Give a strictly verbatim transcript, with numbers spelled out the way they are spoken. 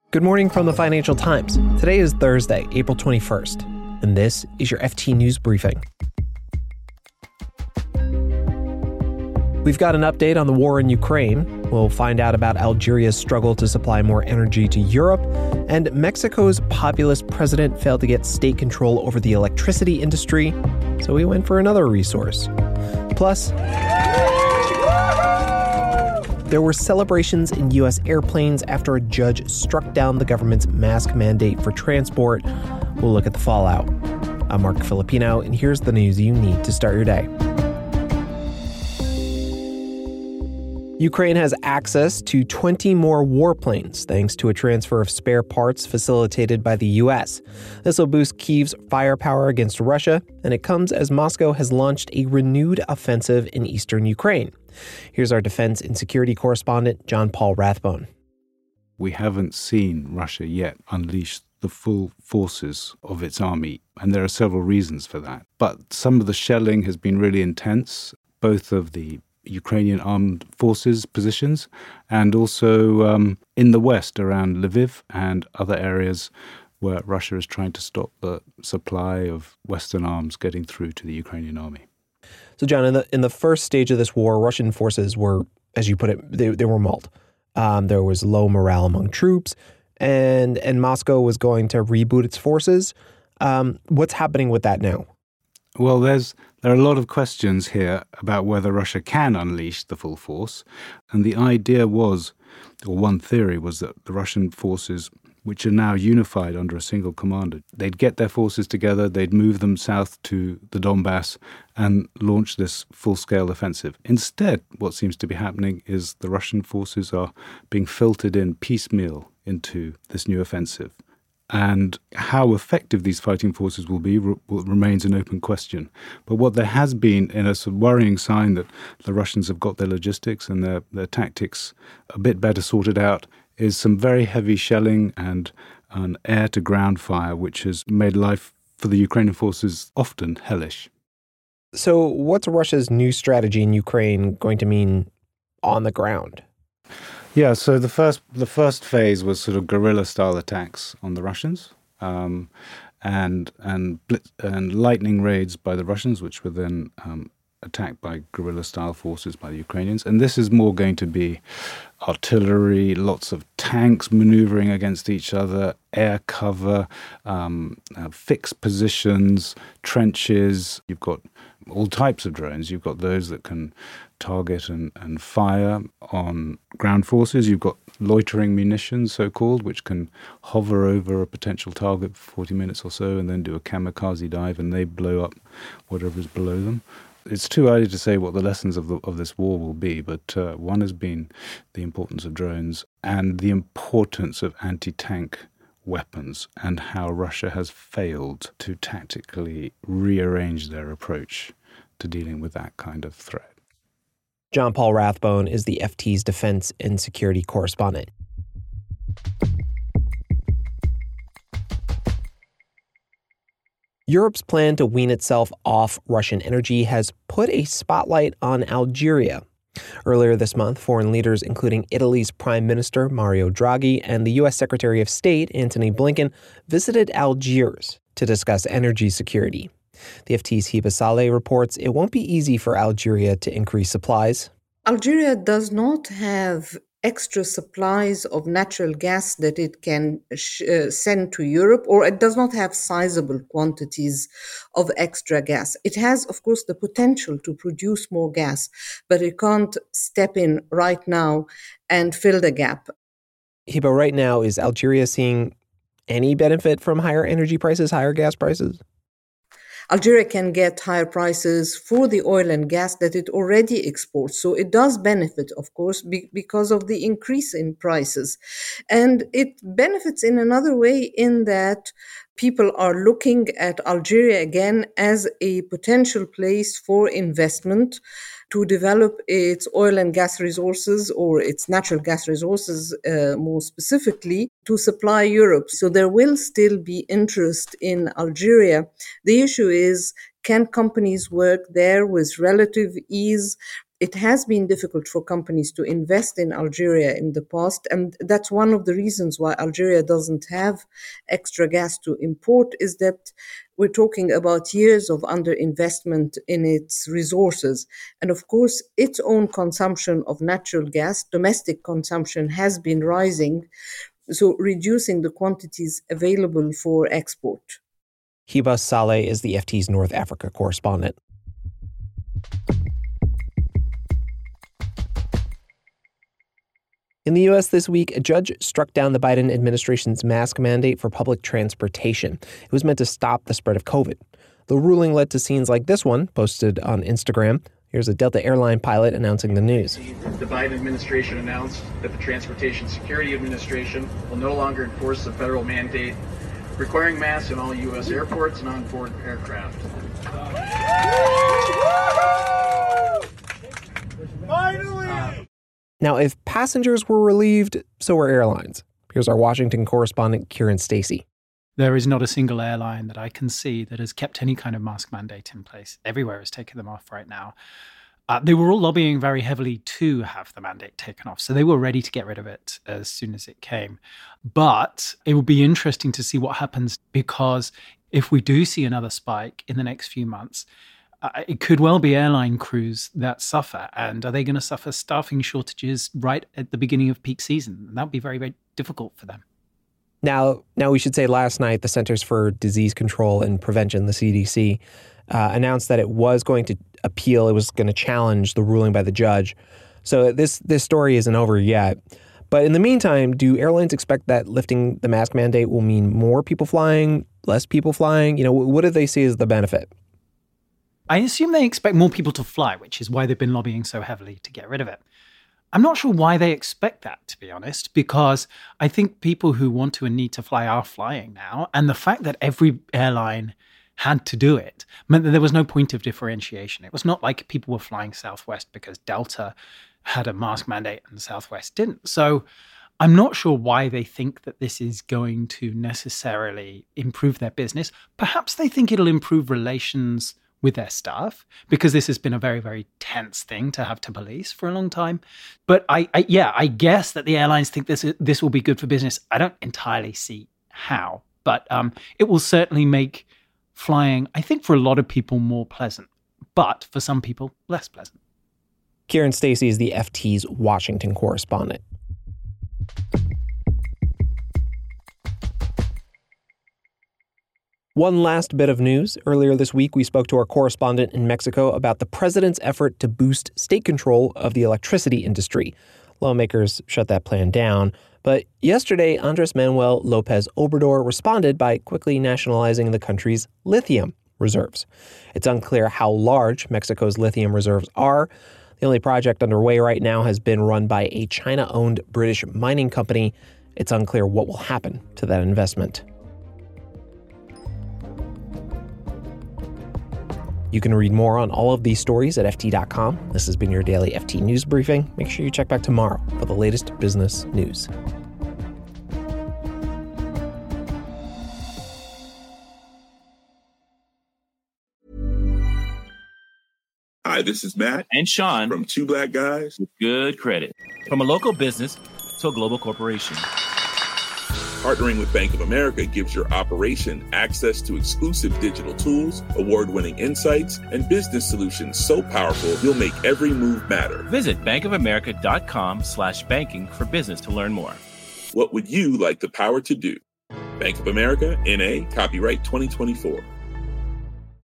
Good morning from the Financial Times. Today is Thursday, April twenty-first, and this is your F T News Briefing. We've got an update on the war in Ukraine. We'll find out about Algeria's struggle to supply more energy to Europe, and Mexico's populist president failed to get state control over the electricity industry, so we went for another resource. Plus, there were celebrations in U S airplanes after a judge struck down the government's mask mandate for transport. We'll look at the fallout. I'm Mark Filipino, and here's the news you need to start your day. Ukraine has access to twenty more warplanes thanks to a transfer of spare parts facilitated by the U S. This will boost Kyiv's firepower against Russia, and it comes as Moscow has launched a renewed offensive in eastern Ukraine. Here's our defense and security correspondent, John Paul Rathbone. We haven't seen Russia yet unleash the full forces of its army, and there are several reasons for that. But some of the shelling has been really intense, both of the Ukrainian armed forces positions and also um, in the west around Lviv and other areas where Russia is trying to stop the supply of Western arms getting through to the Ukrainian army. So, John, in the in the first stage of this war, Russian forces were, as you put it, they, they were mauled. Um, there was low morale among troops, and and Moscow was going to reboot its forces. Um, what's happening with that now? Well, there's there are a lot of questions here about whether Russia can unleash the full force. And the idea was, or one theory was that the Russian forces, which are now unified under a single commander, they'd get their forces together, they'd move them south to the Donbass and launch this full-scale offensive. Instead, what seems to be happening is the Russian forces are being filtered in piecemeal into this new offensive. And how effective these fighting forces will be re- remains an open question. But what there has been in a sort of worrying sign that the Russians have got their logistics and their, their tactics a bit better sorted out is some very heavy shelling and an air-to-ground fire, which has made life for the Ukrainian forces often hellish. So what's Russia's new strategy in Ukraine going to mean on the ground? Yeah, so the first the first phase was sort of guerrilla-style attacks on the Russians, um, and and blitz, and lightning raids by the Russians, which were then um, attacked by guerrilla-style forces by the Ukrainians. And this is more going to be artillery, lots of tanks maneuvering against each other, air cover, um, uh, fixed positions, trenches. You've got all types of drones. You've got those that can target and, and fire on ground forces. You've got loitering munitions, so-called, which can hover over a potential target for forty minutes or so and then do a kamikaze dive, and they blow up whatever is below them. It's too early to say what the lessons of the, of this war will be, but uh, one has been the importance of drones and the importance of anti-tank weapons and how Russia has failed to tactically rearrange their approach to dealing with that kind of threat. John Paul Rathbone is the F T's defense and security correspondent. Europe's plan to wean itself off Russian energy has put a spotlight on Algeria. Earlier this month, foreign leaders, including Italy's Prime Minister Mario Draghi and the U S Secretary of State Antony Blinken, visited Algiers to discuss energy security. The F T's Hiba Saleh reports it won't be easy for Algeria to increase supplies. Algeria does not have extra supplies of natural gas that it can sh- uh, send to Europe, or it does not have sizable quantities of extra gas. It has, of course, the potential to produce more gas, but it can't step in right now and fill the gap. Hiba, right now, is Algeria seeing any benefit from higher energy prices, higher gas prices? Algeria can get higher prices for the oil and gas that it already exports. So it does benefit, of course, be- because of the increase in prices. And it benefits in another way in that people are looking at Algeria again as a potential place for investment to develop its oil and gas resources, or its natural gas resources uh, more specifically, to supply Europe. So there will still be interest in Algeria. The issue is, can companies work there with relative ease it has been difficult for companies to invest in Algeria in the past. And that's one of the reasons why Algeria doesn't have extra gas to import, is that we're talking about years of underinvestment in its resources. And of course, its own consumption of natural gas, domestic consumption, has been rising, so reducing the quantities available for export. Hiba Saleh is the F T's North Africa correspondent. In the U S this week, a judge struck down the Biden administration's mask mandate for public transportation. It was meant to stop the spread of COVID. The ruling led to scenes like this one, posted on Instagram. Here's a Delta airline pilot announcing the news. The Biden administration announced that the Transportation Security Administration will no longer enforce the federal mandate requiring masks in all U S airports and on-board aircraft. Finally! Now, if passengers were relieved, so were airlines. Here's our Washington correspondent, Kieran Stacey. There is not a single airline that I can see that has kept any kind of mask mandate in place. Everywhere is taking them off right now. Uh, they were all lobbying very heavily to have the mandate taken off, so they were ready to get rid of it as soon as it came. But it will be interesting to see what happens, because if we do see another spike in the next few months, Uh, it could well be airline crews that suffer. And are they going to suffer staffing shortages right at the beginning of peak season? That would be very, very difficult for them. Now, now we should say last night, the Centers for Disease Control and Prevention, the C D C, uh, announced that it was going to appeal. It was going to challenge the ruling by the judge. So this this story isn't over yet. But in the meantime, do airlines expect that lifting the mask mandate will mean more people flying, less people flying? You know, what do they see as the benefit? I assume they expect more people to fly, which is why they've been lobbying so heavily to get rid of it. I'm not sure why they expect that, to be honest, because I think people who want to and need to fly are flying now. And the fact that every airline had to do it meant that there was no point of differentiation. It was not like people were flying Southwest because Delta had a mask mandate and Southwest didn't. So I'm not sure why they think that this is going to necessarily improve their business. Perhaps they think it'll improve relations with their staff, because this has been a very, very tense thing to have to police for a long time. But I, I yeah, I guess that the airlines think this is, this will be good for business. I don't entirely see how, but um, it will certainly make flying, I think, for a lot of people more pleasant, but for some people less pleasant. Kieran Stacey is the F T's Washington correspondent. One last bit of news. Earlier this week, we spoke to our correspondent in Mexico about the president's effort to boost state control of the electricity industry. Lawmakers shut that plan down. But yesterday, Andres Manuel López Obrador responded by quickly nationalizing the country's lithium reserves. It's unclear how large Mexico's lithium reserves are. The only project underway right now has been run by a China-owned British mining company. It's unclear what will happen to that investment. You can read more on all of these stories at F T dot com. This has been your daily F T News Briefing. Make sure you check back tomorrow for the latest business news. Hi, this is Matt and Sean from Two Black Guys with Good Credit. From a local business to a global corporation, partnering with Bank of America gives your operation access to exclusive digital tools, award-winning insights, and business solutions so powerful you'll make every move matter. Visit bankofamerica.com slash banking for business to learn more. What would you like the power to do? Bank of America, N A, copyright twenty twenty-four.